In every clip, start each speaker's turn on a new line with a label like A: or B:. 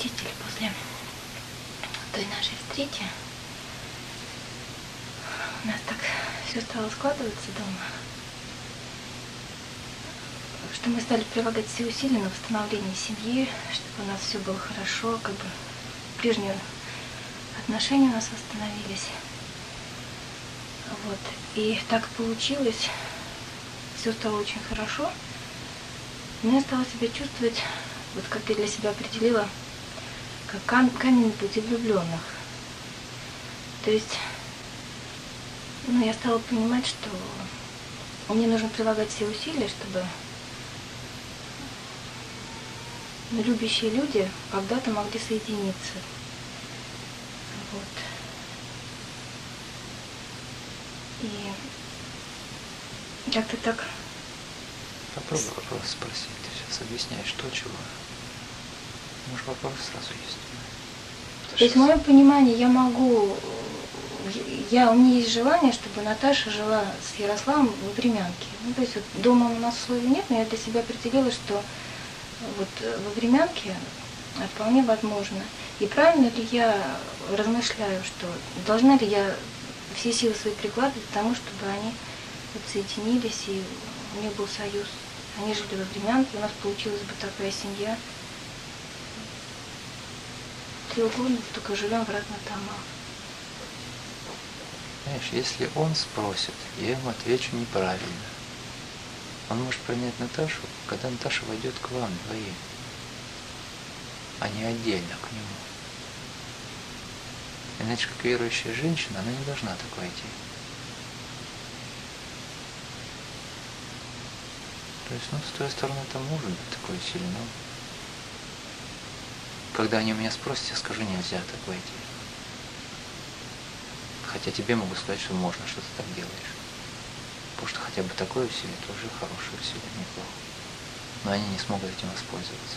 A: родители после той нашей встречи. У нас так все стало складываться дома, что мы стали прилагать все усилия на восстановление семьи, чтобы у нас все было хорошо, как бы прежние отношения у нас восстановились. Вот. И так получилось, все стало очень хорошо, но я стала себя чувствовать, вот как я для себя определила, как камень на пути влюбленных. То есть, я стала понимать, что мне нужно прилагать все усилия, чтобы любящие люди когда-то могли соединиться. Вот. И как-то так...
B: Попробуй вопрос спросить. Ты сейчас объясняешь то, чего. Может, вопрос сразу есть.
A: То есть в моем понимании я могу... У меня есть желание, чтобы Наташа жила с Ярославом во Времянке. То есть вот дома у нас условий нет, но я для себя определила, что вот во Времянке вполне возможно. И правильно ли я размышляю, что должна ли я все силы свои прикладывать к тому, чтобы они вот соединились, и у них был союз. Они жили во Времянке, у нас получилась бы такая семья. Треугольник, только живем в разных домах.
B: Знаешь, если он спросит, я ему отвечу неправильно. Он может принять Наташу, когда Наташа войдет к вам вдвоем, а не отдельно к нему. Иначе, как верующая женщина, она не должна так войти. То есть, с твоей стороны, это может быть такое сильно. Когда они у меня спросят, я скажу, нельзя так войти. Хотя тебе могу сказать, что можно, что ты так делаешь. Потому что хотя бы такое усилие тоже хорошее усилие, неплохо. Но они не смогут этим воспользоваться.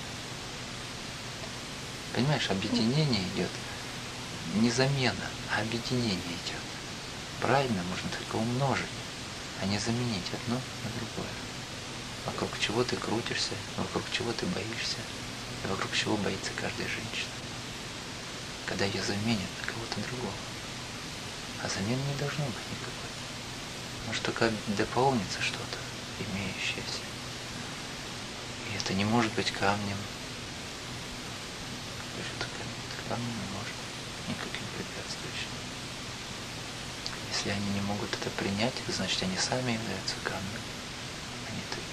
B: Понимаешь, объединение идет не замена, а объединение идет. Правильно можно только умножить, а не заменить одно на другое. Вокруг чего ты крутишься, вокруг чего ты боишься, и вокруг чего боится каждая женщина. Когда ее заменят на кого-то другого. А замены не должно быть никакой. Может только дополнится что-то, имеющееся. И это не может быть камнем. Что камнем не может никаким препятствующим. Если они не могут это принять, значит они сами являются камнем, а не ты.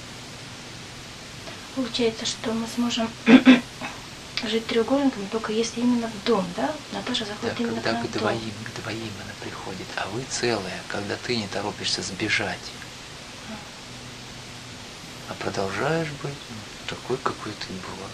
A: Получается, что мы сможем жить треугольником только если именно в дом, да? Наташа заходит именно
B: когда
A: к нам в дом.
B: к двоим она приходит, а вы целая, когда ты не торопишься сбежать, а продолжаешь быть такой, какой ты была.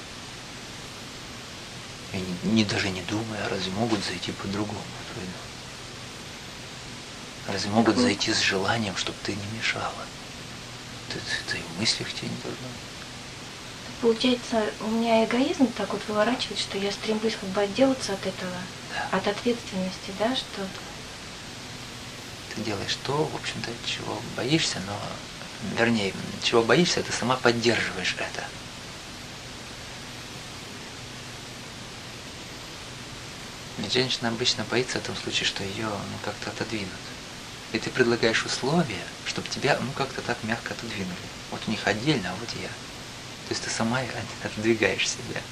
B: И даже не думая, разве могут зайти по-другому в твой дом? Разве могут зайти с желанием, чтобы ты не мешала? Ты и в мыслях тебе не должна быть.
A: Получается, у меня эгоизм так вот выворачивает, что я стремлюсь как бы отделаться от этого,
B: Да.
A: от ответственности, да, что...
B: Ты делаешь то, в общем-то, чего боишься, но, вернее, чего боишься, ты сама поддерживаешь это. Ведь женщина обычно боится в этом случае, что ее как-то отодвинут. И ты предлагаешь условия, чтобы тебя как-то так мягко отодвинули. Вот у них отдельно, а вот я. То есть ты сама отодвигаешь себя.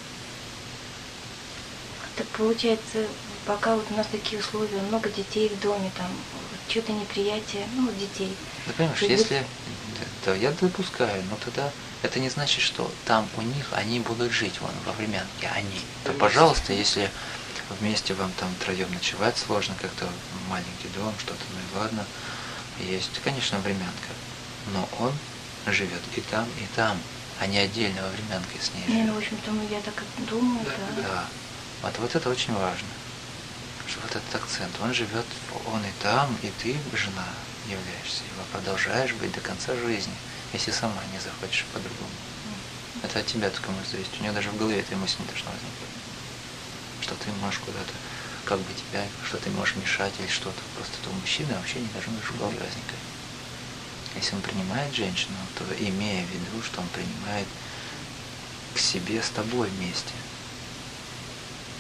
A: Так получается, пока вот у нас такие условия, много детей в доме, там, что-то неприятие, детей.
B: Ты понимаешь, если... Да, я допускаю, но тогда это не значит, что там у них они будут жить, во Времянке, они. То, пожалуйста, если вместе вам там втроем ночевать сложно, как-то маленький дом, что-то, и ладно, есть, конечно, Времянка. Но он живет и там, а не отдельно во Времянке с ней живет.
A: В общем-то, я так и думаю, да.
B: Да. Вот это очень важно. Что вот этот акцент, он живет, он и там, и ты, жена, являешься его, продолжаешь быть до конца жизни, если сама не захочешь по-другому. Это от тебя только может зависеть. У нее даже в голове этой мысли не должна возникнуть. Что ты можешь куда-то, как бы тебя, что ты можешь мешать или что-то. Просто у мужчины вообще не должно даже в голове возникать. Если он принимает женщину, то имея в виду, что он принимает к себе с тобой вместе.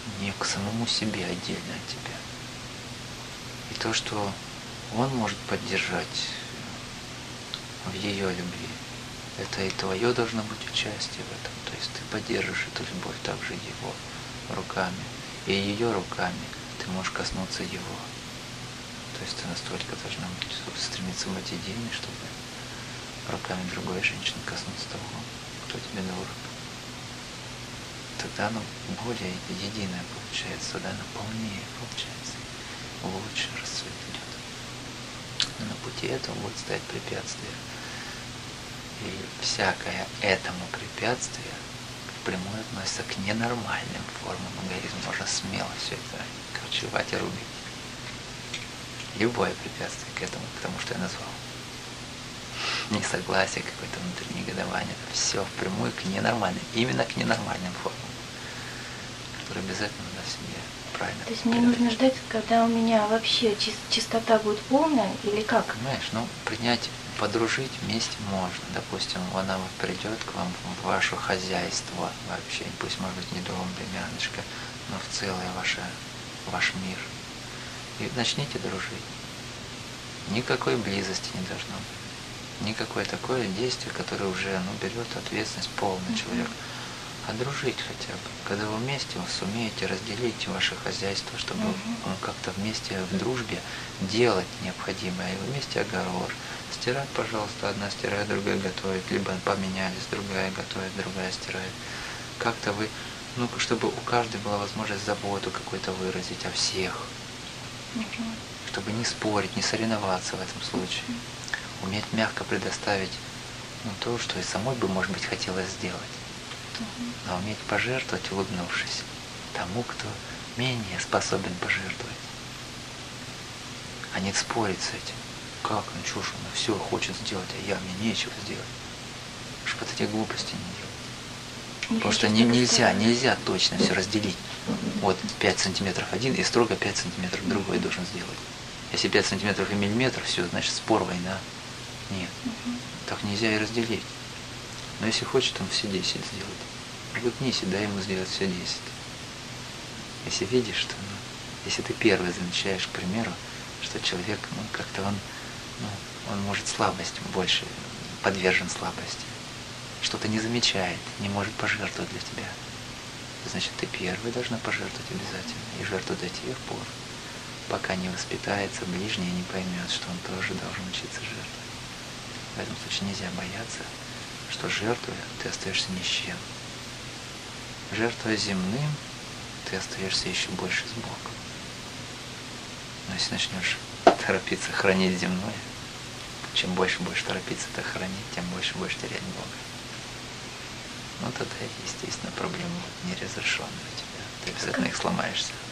B: не к самому себе отдельно от тебя. И то, что он может поддержать в ее любви, это и твое должно быть участие в этом. То есть ты поддержишь эту любовь также его руками. И ее руками ты можешь коснуться его. То есть ты настолько должна быть, стремиться быть единой, чтобы руками другой женщины коснуться того, кто тебе дорог. Тогда оно более единое получается, тогда оно полнее получается. Лучше расцвет идет. Но на пути этого будет стоять препятствие. И всякое этому препятствие впрямую относится к ненормальным формам эгоизма. Можно смело все это корчевать и рубить. Любое препятствие к этому, к тому, что я назвал. Несогласие, какое-то внутреннее негодование. Все впрямую к ненормальным, именно к ненормальным формам, которые обязательно надо себе правильно.
A: То есть мне нужно ждать, когда у меня вообще чистота будет полная, или как?
B: Понимаешь, принять, подружить вместе можно. Допустим, она вот придет к вам в ваше хозяйство вообще, пусть может быть не дом, племяночка, но в целое ваш мир. И начните дружить. Никакой близости не должно быть. Никакое такое действие, которое уже берет ответственность полный человек. А дружить хотя бы. Когда вы вместе вы сумеете разделить ваше хозяйство, чтобы как-то вместе в дружбе делать необходимое. И вместе огород. Стирать, пожалуйста, одна стирает, другая готовит. Либо поменялись, другая готовит, другая стирает. Как-то вы, чтобы у каждой была возможность заботу какую-то выразить о всех. Чтобы не спорить, не соревноваться в этом случае. Уметь мягко предоставить то, что и самой бы, может быть, хотелось сделать. Но уметь пожертвовать, улыбнувшись тому, кто менее способен пожертвовать. А не спорить с этим. Как? Чушь, она все хочет сделать, а мне нечего сделать. Чтобы вот эти глупости не делать. Потому что нельзя точно все разделить. Вот 5 сантиметров один и строго 5 сантиметров другой должен сделать. Если 5 сантиметров и миллиметр, все, значит спор, война. Нет. Так нельзя и разделить. Но если хочет, он все 10 сделает. Улыбнись и дай ему сделать все 10. Если видишь, что, если ты первый замечаешь, к примеру, что человек, как-то он может слабость больше, подвержен слабости. Что-то не замечает, не может пожертвовать для тебя. Значит, ты первый должна пожертвовать обязательно. И жертвовать до тех пор, пока не воспитается ближний и не поймет, что он тоже должен учиться жертвовать. В этом случае нельзя бояться, что жертвуя, ты остаешься ни с чем. Жертвуя земным, ты остаешься еще больше с Богом. Но если начнешь торопиться хранить земное, чем больше будешь торопиться это хранить, тем больше будешь терять Бога. Тогда, естественно, проблема неразрешенная у тебя. Ты обязательно их сломаешься.